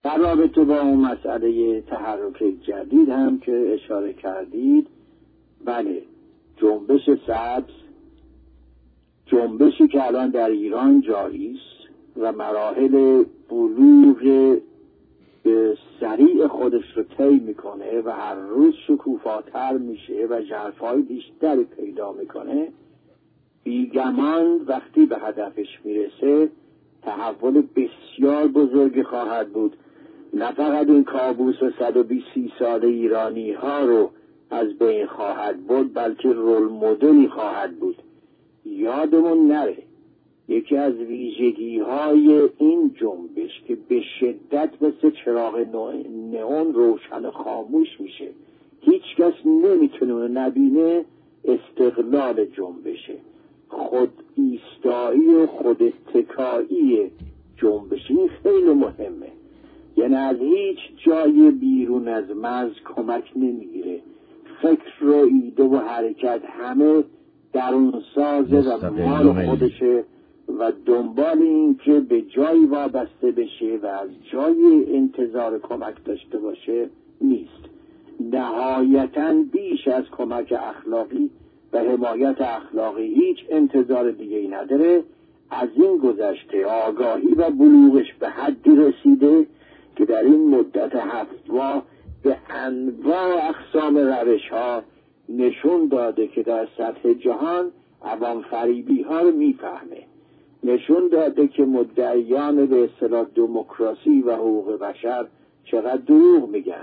در رابطه با اون مسئله تحرک جدید هم که اشاره کردید، بله، جنبش سبز جنبشی که الان در ایران جاری است و مراحل بلوغ سریع خودش رو طی میکنه و هر روز شکوفاتر میشه و ژرفای بیشتری پیدا میکنه، بیگمان وقتی به هدفش میرسه تحول بسیار بزرگی خواهد بود. نه فقط این کابوس 120 سال ایرانی ها رو از بین خواهد برد، بلکه رول مدلی خواهد بود. یادمون نره یکی از ویژگی های این جنبش که به شدت مثل چراغ نئون روشن و خاموش میشه، هیچ کس نمیتونه نبینه، استقلال جنبشه، خود ایستایی و خود اتکایی جنبش. این خیلی مهمه، یعنی از هیچ جای بیرون از مرز کمک نمیگیره. فکر و ایده و حرکت همه درونسازه و مال خودشه و دنبال این که به جایی وابسته بشه و از جای انتظار کمک داشته باشه نیست. نهایتاً بیش از کمک اخلاقی و حمایت اخلاقی هیچ انتظار دیگه ای نداره. از این گذشته آگاهی و بلوغش به حدی رسیده که در این مدت 7 ماه به انواع اقسام روش ها نشون داده که در سطح جهان عوام فریبی ها رو میفهمه، نشون داده که مدعیان به اصطلاح دموکراسی و حقوق بشر چقدر دروغ میگن.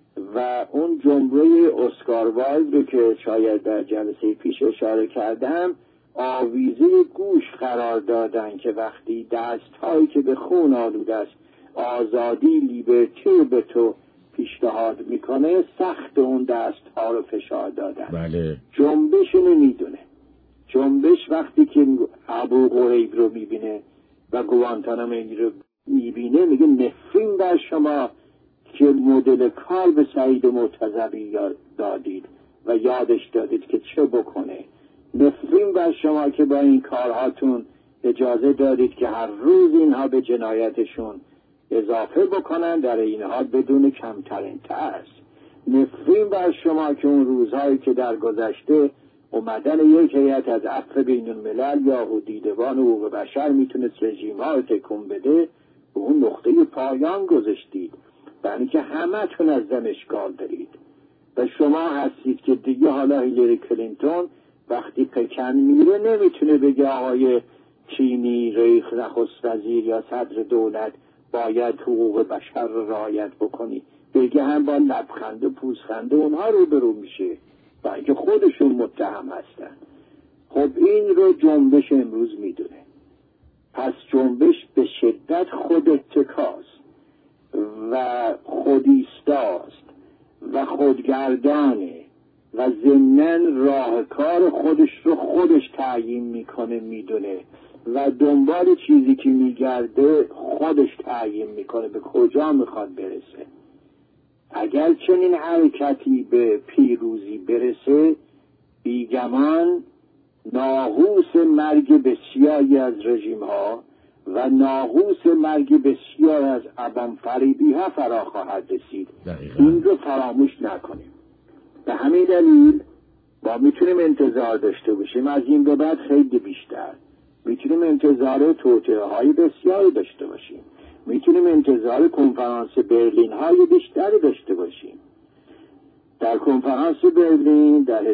و اون جمله اسکار وایلد رو که شاید در جلسه پیش اشاره کردم آویزه گوش قرار دادن که وقتی دست‌هایی که به خون آلوده است آزادی، لیبرتی به تو پیشنهاد میکنه، سخت اون دست‌ها رو فشار دادن. بله. جنبش نمیدونه. جنبش وقتی که ابو غریب رو میبینه و گوانتانامو رو میبینه میگه نفرین بر شما که مدل کار به سعید مرتضوی دادید و یادش دادید که چه بکنه. نفرین بر شما که با این کارهاتون اجازه دادید که هر روز اینها به جنایتشون اضافه بکنن، در این حال بدون کمترین ترس. نفرین بر شما که اون روزهایی که در گذشته اومدن یک هیئت از عفو بین الملل یا دیدبان حقوق بشر میتونست رژیم ها رو تکون بده، به اون نقطه پایان گذاشتید، برای که همه تون از دم اشکال دارید و شما هستید که دیگه حالا هیلری کلینتون وقتی پکن میره نمیتونه بگه آقای چینی رئیس نخست وزیر یا صدر دولت باید حقوق بشر رو رعایت بکنی، بگه هم با لبخند و پوزخند اونها رو برو میشه و اینکه خودشون متهم هستن. خب این رو جنبش امروز میدونه. پس جنبش به شدت خود اتکاست و خودایستاست و خودگردانه و ضمناً راه کار خودش رو خودش تعیین میکنه، میدونه و دنبال چیزی که میگرده خودش تعیین میکنه به کجا میخواد برسه. اگر چنین حرکتی به پیروزی برسه، بیگمان ناقوس مرگ بسیاری از رژیم ها و ناقوس مرگ بسیار از عوام فریبی ها فرا خواهد رسید. این رو فراموش نکنیم. به همین دلیل ما میتونیم انتظار داشته باشیم از این به بعد خیلی بیشتر، میتونیم انتظار توطئه های بسیاری داشته باشیم، میتونیم انتظار کنفرانس برلین های بیشتری داشته باشیم. در کنفرانس برلین در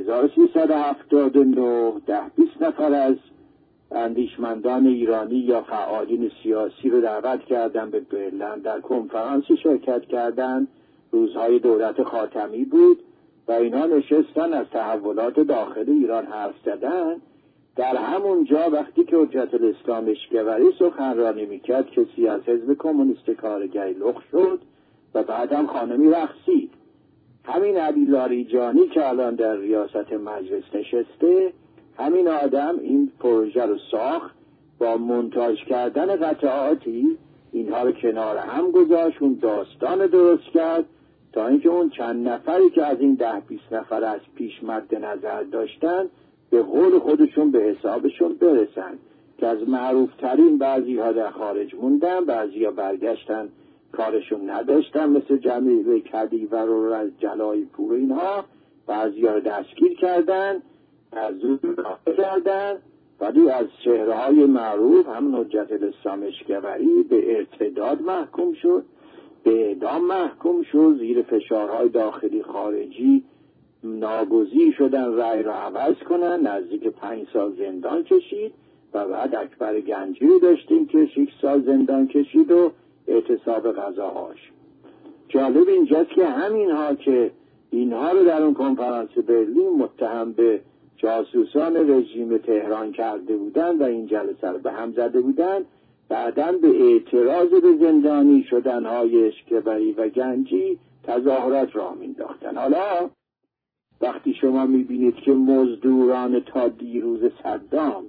1379 10-20 نفر از اندیشمندان ایرانی یا فعالین سیاسی رو دعوت کردن به برلین، در کنفرانسی شرکت کردن. روزهای دولت خاتمی بود و اینا نشستن از تحولات داخل ایران حرف زدن. در همون جا وقتی که حجت الاسلام اشکوری سخنرانی میکرد کسی از حزب کمونیست کارگری لخ شد و بعدم خانمی رقصید. همین علی لاریجانی که الان در ریاست مجلس نشسته، همین آدم این پروژه رو ساخت، با مونتاژ کردن قطعاتی اینها رو کنار هم گذاشت، اون داستان درست کرد تا اینکه اون چند نفری که از این 10-20 نفر از پیش مد نظر داشتن به قول خودشون به حسابشون برسن، که از معروف ترین بعضی ها در خارج موندن، بعضی ها برگشتن کارشون نداشتن، مثل جمیله کدیور و از جلای پور اینها. بعضی‌ها رو دستگیر کردن، از اون کردن، ولی از چهره‌های معروف هم حجت الاسلام اشکوری به ارتداد محکوم شد، به اعدام محکوم شد، زیر فشارهای داخلی خارجی ناگزیر شدن رأی را عوض کنن، نزدیک 5 سال زندان کشید. و بعد اکبر گنجی رو داشتیم که 6 سال زندان کشید و اعتصاب غذاهاش. جالب اینجاست که همینها که اینها رو در اون کنفرانس برلین متهم به جاسوسان رژیم تهران کرده بودن و این جلسه رو به هم زده بودن، بعداً به اعتراض به زندانی شدنهای اشکوری و گنجی تظاهرات راه مینداختن. حالا وقتی شما میبینید که مزدوران تا دیروز صدام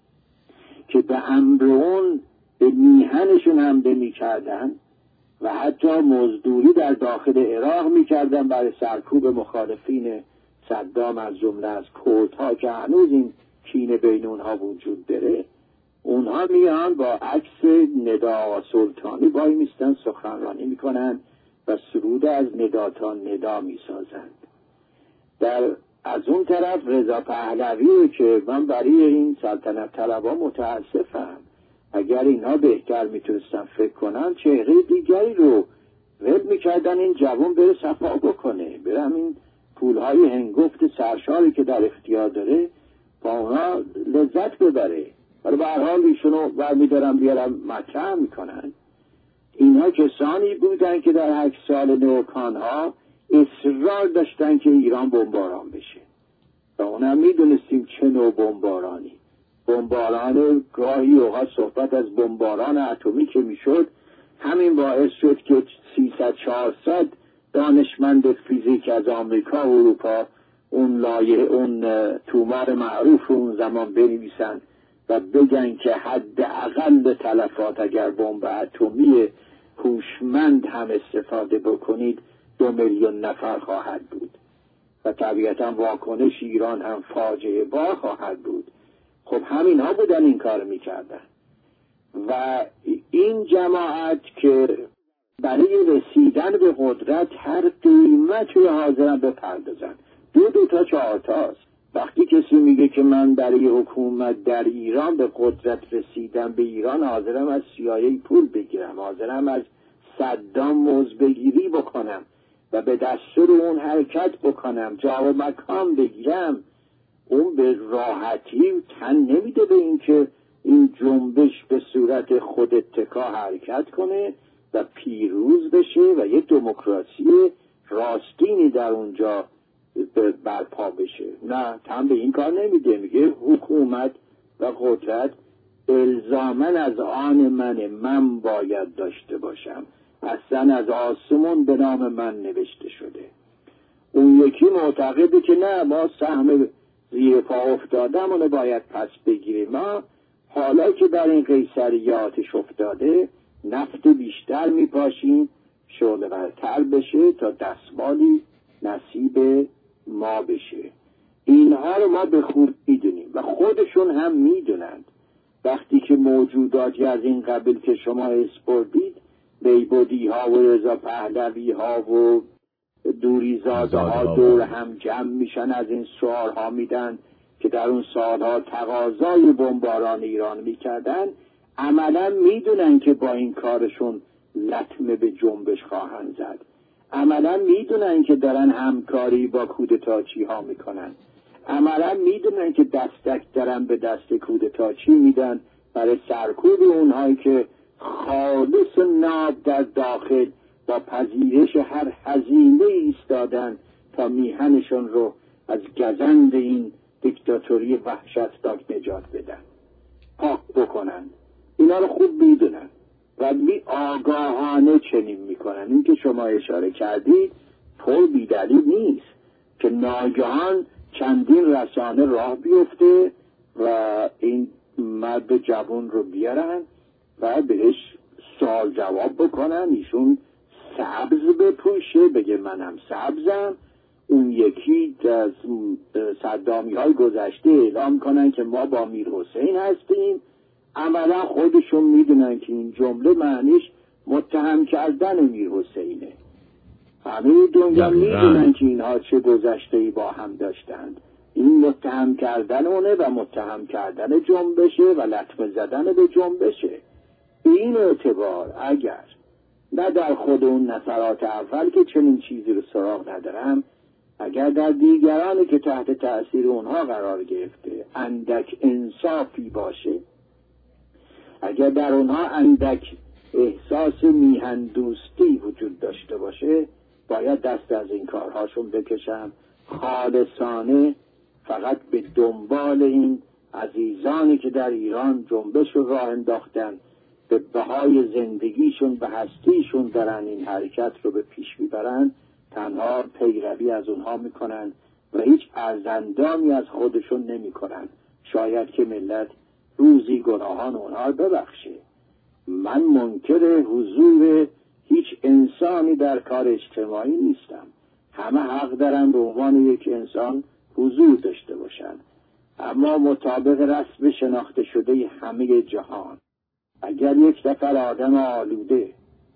که به امر اون به میهنشون حمله میکردن و حتی مزدوری در داخل عراق میکردن برای سرکوب مخالفین صدام، از جمله از کردها که هنوز این کینه بین اونها وجود داره، اونها میان با عکس ندا سلطانی وای میستن، سخنرانی میکنن و سرود از ندا تا ندا میسازند. از اون طرف رضا پهلوی که من برای این سلطنت طلبا متاسفم، اگر اینها بهتر میتونستن فکر کنن چهره دیگری رو ول میکردن، این جوان بره صفا بکنه، بره همین پولهای هنگفت سرشاری که در اختیار داره با اونا لذت ببره. ولی به هر حال ایشونو برمیدارن بیارن مطرح میکنن. اینها کسانی بودن که در 8 سال نوکانها اصرار داشتن که ایران بمباران بشه و اونم میدونستیم چه نوع بمبارانی. بمباران گاهی اوقات صحبت از بمباران اتمی که میشد، همین باعث شد که 300-400 دانشمند فیزیک از آمریکا و اروپا اون تومار معروف اون زمان بنویسن و بگن که حداقل تلفات اگر بمب اتمی هوشمند هم استفاده بکنید 2 میلیون نفر خواهد بود و طبیعتا واکنش ایران هم فاجعه بار خواهد بود. خب همین ها بودن این کار میکردن و این جماعت که برای رسیدن به قدرت هر قیمتی حاضرن بپردازن، 2 تا 4 تاست. وقتی کسی میگه که من برای حکومت در ایران به قدرت رسیدن به ایران حاضرم از CIA پول بگیرم، حاضرم از صدام مزدبگیری بکنم و به دستور اون حرکت بکنم، جا و مکان بگیرم، اون به راحتی تن نمیده به این که این جنبش به صورت خود اتکا حرکت کنه و پیروز بشه و یه دموکراسی راستینی در اونجا برپا بشه. نه، تن به این کار نمیده. میگه حکومت و قدرت الزاماً از آن من باید داشته باشم، اصلا از آسمون به نام من نوشته شده. اون یکی معتقده که نه، ما سهم زیر پا افتادم اونو باید پس بگیریم. ما حالا که در این قیصریاتش افتاده نفت بیشتر میپاشیم شعله ورتر بشه تا دستمالی نصیب ما بشه. اینها رو ما به خوب میدونیم و خودشون هم میدونند. وقتی که موجوداتی از این قبیل که شما اسپردید، بیبودی ها و رضا پهلوی ها و دوریزاده ها دور هم جمع میشن، از این سوال ها میدن که در اون سالها تقاضای بمباران ایران میکردن، عملا میدونن که با این کارشون لطمه به جنبش خواهند زد. عملا میدونن که دارن همکاری با کودتاچی ها میکنن. عملا میدونن که دستک دارن به دست کودتاچی میدن برای سرکوب اونهایی که خالص و ناب در داخل با پذیرش هر هزینه ایستادن تا میهنشون رو از گزند این دیکتاتوری وحشتناک نجات بدن، پاک بکنن. اینا رو خوب میدونن و آگاهانه چنین میکنن. این که شما اشاره کردید طور بیدلیل نیست که ناگهان چندین رسانه راه بیفته و این مرد جوان رو بیارن و بهش سوال جواب بکنن، ایشون سبز بپوشه بگه منم سبزم، اون یکی از صدامی های گذشته اعلام کنن که ما با میر حسین هستیم. عملا خودشون میدونن که این جمله معنیش متهم کردن امیر حسینه. همه دنیا میدونن که اینها چه گذشته‌ای با هم داشتند. این متهم کردن اونه و متهم کردن جنبشه و لطمه زدن به جنبشه. این اعتبار اگر نه در خود اون نفرات اول که چنین چیزی رو سراغ ندارم، اگر در دیگرانی که تحت تأثیر اونها قرار گرفته اندک انصافی باشه، اگر در اونها اندک احساس میهن دوستی وجود داشته باشه، باید دست از این کارهاشون بکشم. خالصانه فقط به دنبال این عزیزانی که در ایران جنبش رو راه انداختن، به بهای زندگیشون به هستیشون دارن این حرکت رو به پیش میبرن، تنها پیروی از اونها میکنن و هیچ ارزندامی از خودشون نمیکنن. شاید که ملت روزی گناهان اونها ببخشه. من منکر حضور هیچ انسانی در کار اجتماعی نیستم. همه حق دارن به عنوان یک انسان حضور داشته باشن، اما مطابق رسم شناخته شده همه جهان، اگر یک نفر آدم آلوده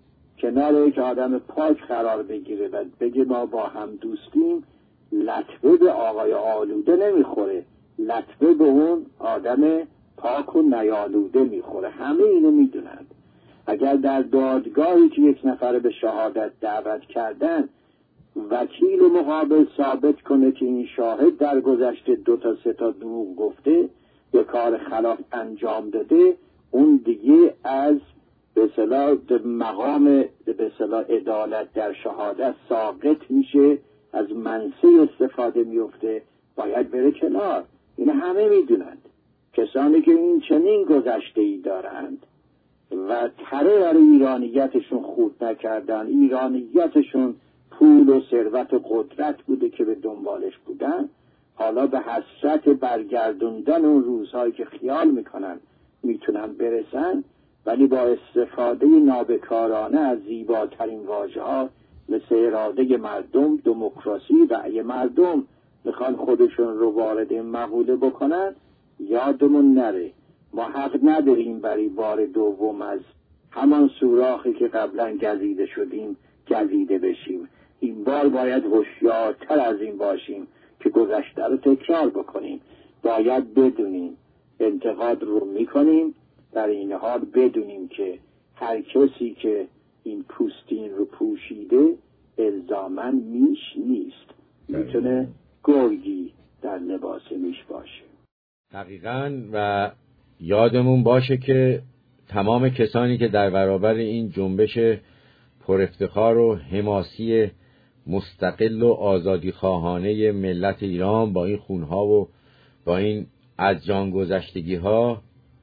کنار یک آدم پاک قرار بگیره و بگه ما با هم دوستیم، لطمه به آقای آلوده نمیخوره، لطمه به اون آدم پاک و نیالوده میخوره. همه اینو میدونند. اگر در دادگاهی که یک نفر به شهادت دعوت کردن، وکیل مقابل ثابت کنه که این شاهد در گذشته 2 تا 3 تا دروغ گفته، به کار خلاف انجام داده، اون دیگه از به اصطلاح مقام به اصطلاح عدالت در شهادت ساقط میشه، از منصه استفاده میفته، باید بره کنار. این همه میدونند. کسانی که این چنین گذشته‌ای دارند و تره برای ایرانیتشون خورد نکردن، ایرانیتشون پول و ثروت و قدرت بوده که به دنبالش بودن، حالا به حسرت برگردوندن اون روزهایی که خیال میکنن میتونن برسن، ولی با استفاده نابکارانه از زیباترین واژه‌ها مثل اراده مردم، دموکراسی، رأی مردم میخوان خودشون رو وارد این مقوله بکنن. یادمون نره ما حق نداریم برای بار دوم از همان سوراخی که قبلا گزیده شدیم گزیده بشیم. این بار باید هوشیارتر از این باشیم که گذشته رو تکرار بکنیم. باید بدونیم انتقاد رو میکنیم، در این حال بدونیم که هر کسی که این پوستین رو پوشیده الزاماً میش نیست، میتونه گرگی در لباس میش باشه. دقیقاً. و یادمون باشه که تمام کسانی که در برابر این جنبش پر افتخار و حماسی مستقل و آزادی خواهانه ملت ایران با این خونها و با این از جان گذشتگی ها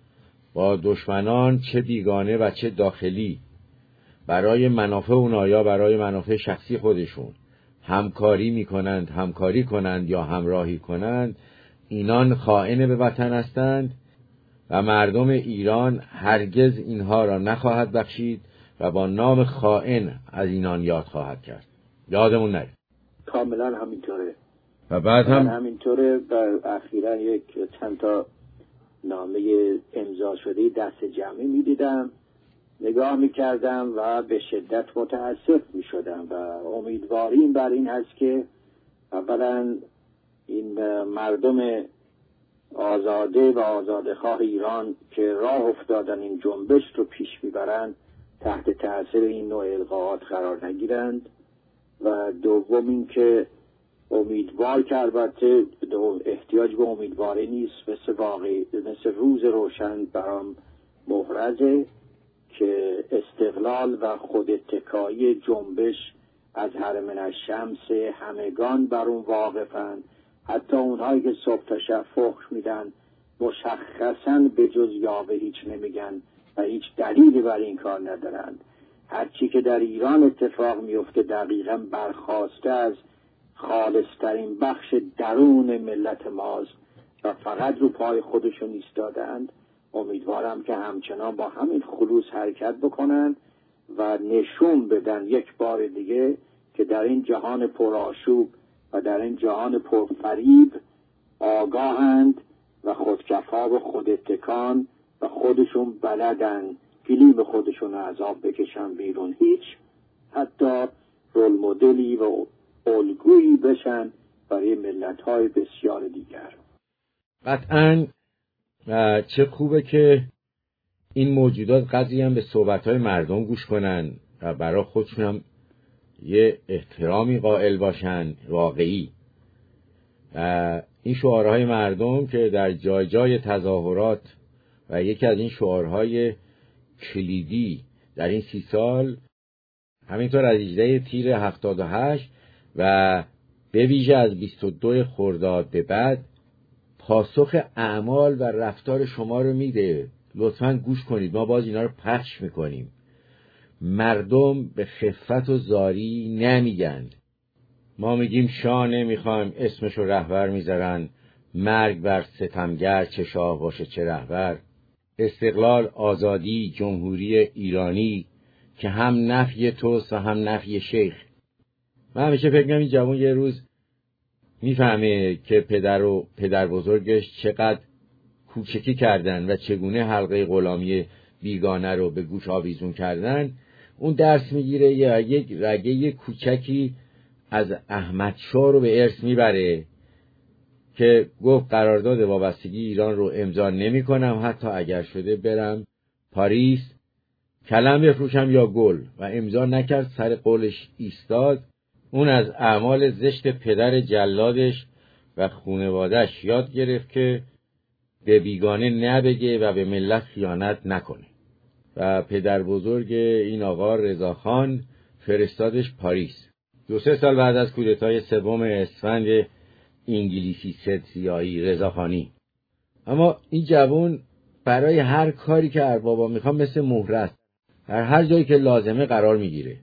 با دشمنان چه بیگانه و چه داخلی برای منافع اونها یا برای منافع شخصی خودشون همکاری کنند یا همراهی کنند، اینان خائن به وطن هستند و مردم ایران هرگز اینها را نخواهد بخشید و با نام خائن از اینان یاد خواهد کرد. یادمون نره. کاملا همینطوره. و بعد هم همینطوره. و اخیراً یک چند تا نامه امضا شده دست جمعی میدیدم، نگاه میکردم و به شدت متاسف میشدم و امیدواریم بر این هست که اولا این مردم آزاده و آزادخواه ایران که راه افتادن این جنبش رو پیش میبرند تحت تأثیر این نوع القاءات قرار نگیرند، و دوم این که امیدوار که البته احتیاج به امیدواری نیست، مثل روز روشن برام محرزه که استقلال و خود اتکایی جنبش از هرمن الشمس همگان بر اون واقفند. حتی اونهایی که صبح تا شب فحش میدن مشخصاً به جز یاوه هیچ نمیگن و هیچ دلیلی بر این کار ندارند. هرچی که در ایران اتفاق میفته دقیقاً برخواسته از خالصترین بخش درون ملت ماست و فقط رو پای خودشون ایستادند. امیدوارم که همچنان با همین خلوص حرکت بکنن و نشون بدن یک بار دیگه که در این جهان پرآشوب و در این جهان پرفریب آگاهند و خودکفا و خوداتکان و خودشون بلدن گلیم خودشون از آب بکشن بیرون، هیچ، حتی رول مدلی و الگویی بشن برای ملت‌های بسیار دیگر. قطعاً چه خوبه که این موجودات قدری هم به صحبت‌های مردم گوش کنن و برای خودشون هم یه احترامی قائل باشن واقعی. این شعارهای مردم که در جای جای تظاهرات و یکی از این شعارهای کلیدی در این 30 سال، همینطور از 18 تیر 78 و به ویژه از 22 خرداد به بعد، پاسخ اعمال و رفتار شما رو میده. لطفاً گوش کنید، ما باز اینا رو پخش میکنیم. مردم به خفت و زاری نمیگن. ما میگیم شاه نمیخوایم، اسمشو رهبر میذارن. مرگ بر ستمگر، چه شاه باشه چه رهبر. استقلال، آزادی، جمهوری ایرانی که هم نفی توست و هم نفی شیخ. من همیشه فکر می‌کنم این جوان یه روز میفهمه که پدر و پدر بزرگش چقدر کوچکی کردن و چگونه حلقه غلامی بیگانه رو به گوش آویزون کردن. اون درس میگیره یا یک رگه کوچکی از احمد شاه رو به ارث میبره که گفت قرارداد وابستگی ایران رو امضا نمی‌کنم، حتی اگر شده برم پاریس کلم بفروشم یا گل، و امضا نکرد، سر قولش ایستاد. اون از اعمال زشت پدر جلادش و خانواده‌اش یاد گرفت که به بیگانه نبگه و به ملت خیانت نکنه و پدر بزرگ این آقا رضاخان فرستادش پاریس. 2-3 سال بعد از کودتای 3 اسفند انگلیسی سیاهی رضاخانی. اما این جوان برای هر کاری که اربابا میخوام مثل مهره است، در هر جایی که لازمه قرار میگیره.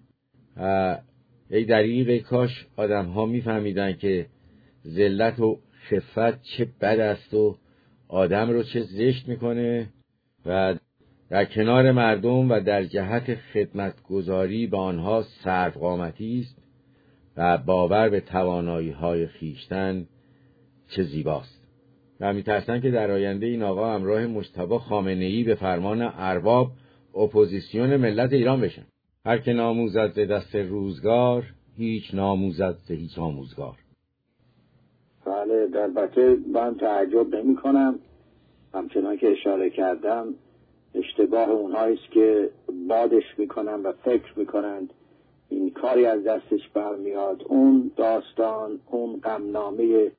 ای دریغ کاش آدم ها میفهمیدن که ذلت و خفت چه بد است و آدم رو چه زشت میکنه و در کنار مردم و در جهت خدمتگزاری به آنها سرقامتی است و باور به توانایی های خیشتن چه زیباست. و میترسن که در آینده این آقا همراه مجتبی خامنه‌ای به فرمان ارباب اپوزیسیون ملت ایران بشن. هر که ناموزد ز دست روزگار، هیچ ناموزد ز هیچ آموزگار. بله، البته من تعجب نمی کنم، همچنان که اشاره کردم اشتباه اونهایی است که بادش میکنن و فکر میکنند این کاری از دستش برمیاد. اون داستان، اون غمنامه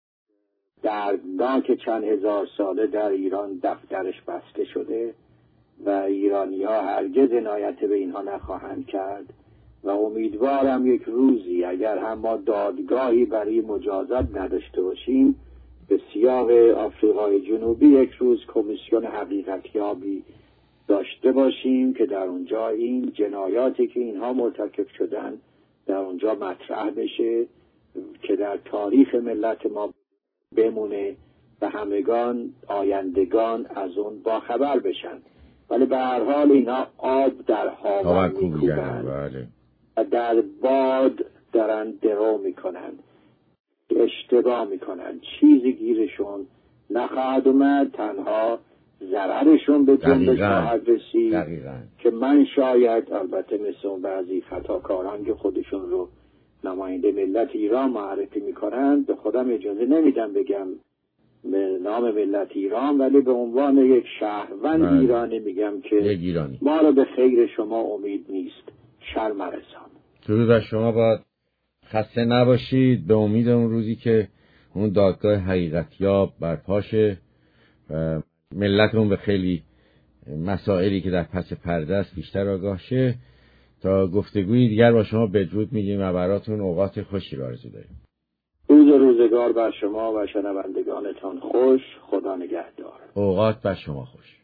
دردناک چند هزار ساله در ایران دفترش بسته شده و ایرانی‌ها هرگز عنایت به اینها نخواهند کرد و امیدوارم یک روزی اگر هم ما دادگاهی برای مجازات نداشته باشیم، به سیاق آفریقای جنوبی یک روز کمیسیون حقیقتیابی داشته باشیم که در اونجا این جنایاتی که اینها مرتکب شدن در اونجا مطرح بشه که در تاریخ ملت ما بمونه و همگان آیندگان از اون باخبر بشن. ولی به هر حال اینا آب در هاون میکوبن و در باد دارن درو میکنن، اشتباه میکنن، چیزی گیرشون نخواهد اومد، تنها ضررشون به جنبش خواهد رسید که من شاید، البته مثل اون بعضی خطاکاران که خودشون رو نماینده ملت ایران معرفی میکنن، به خودم اجازه نمیدم بگم به نام ملت ایران، ولی به عنوان یک شهروند ایرانی میگم که ما رو به خیر شما امید نیست، شرم رسان. درود بر شما، باید خسته نباشید. به امید اون روزی که اون دادگاه حقیقتیاب برپاشه و ملتمون به خیلی مسائلی که در پس پرده است بیشتر آگاه شه. تا گفتگوی دیگر با شما بدرود میگیم و براتون اوقات خوشی رو آرزو داریم. روزگار بر شما و شنوندگانتان خوش. خدا نگهدار. اوقات بر شما خوش.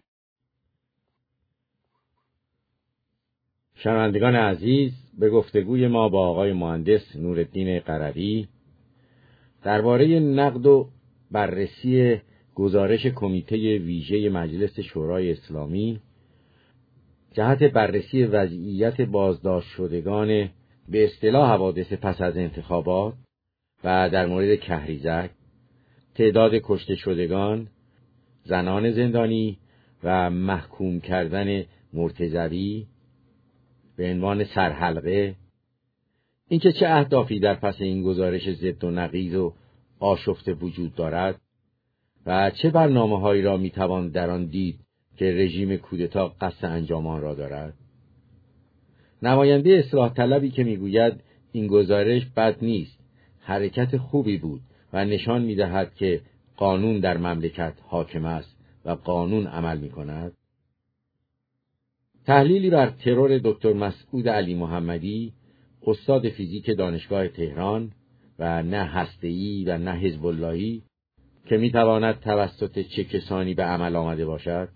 شنوندگان عزیز، به گفتگوی ما با آقای مهندس نورالدین قروی درباره نقد و بررسی گزارش کمیته ویژه مجلس شورای اسلامی جهت بررسی وضعیت بازداشت شدگان به اصطلاح حوادث پس از انتخابات و در مورد کهریزک، تعداد کشته شدگان، زنان زندانی و محکوم کردن مرتضوی به عنوان سرحلقه، اینکه چه اهدافی در پس این گزارش ضد و نقیض و آشفته وجود دارد و چه برنامه‌هایی را میتوان در آن دید که رژیم کودتا قصد انجام آن را دارد. نماینده اصلاح طلبی که میگوید این گزارش بد نیست، حرکت خوبی بود و نشان میدهد که قانون در مملکت حاکم است و قانون عمل میکند. تحلیلی بر ترور دکتر مسعود علی محمدی، استاد فیزیک دانشگاه تهران و نه هسته‌ای و نه حزب اللهی، که میتواند توسط چه کسانی به عمل آمده باشد.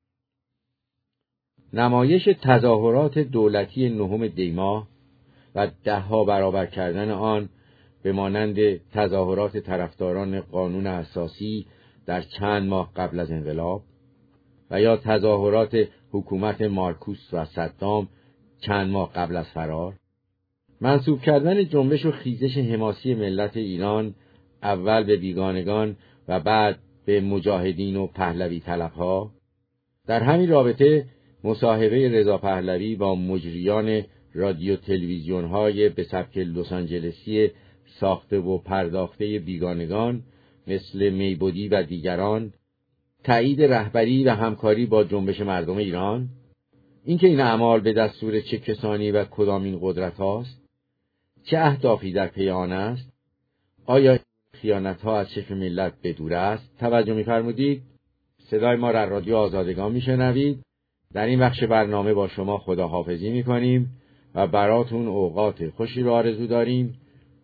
نمایش تظاهرات دولتی 9 دی‌ماه و 10 برابر کردن آن به مانند تظاهرات طرفداران قانون اساسی در چند ماه قبل از انقلاب و یا تظاهرات حکومت مارکوس و صدام چند ماه قبل از فرار. منسوب کردن جنبش و خیزش حماسی ملت ایران اول به بیگانگان و بعد به مجاهدین و پهلوی طلبها. در همین رابطه مصاحبه رضا پهلوی با مجریان رادیو تلویزیون های به سبک لس آنجلسی ساخته و پرداخته بیگانگان مثل میبودی و دیگران، تایید رهبری و همکاری با جنبش مردم ایران، اینکه این اعمال به دستور چه کسانی و کدامین قدرت هاست، چه اهدافی در پی آن است، آیا خیانت ها از چشم ملت به دور است. توجه می‌فرمودید. صدای ما را رادیو آزادگان میشنوید. در این بخش برنامه با شما خداحافظی میکنیم و براتون اوقات خوشی را آرزو داریم.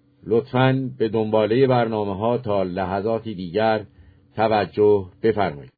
لطفاً به دنباله برنامه ها تا لحظاتی دیگر توجه بفرمایید.